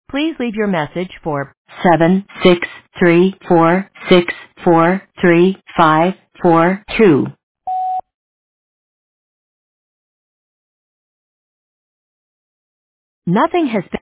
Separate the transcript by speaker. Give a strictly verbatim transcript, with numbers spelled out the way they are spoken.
Speaker 1: Please leave your message for seven six three four six four three five four two. Nothing has been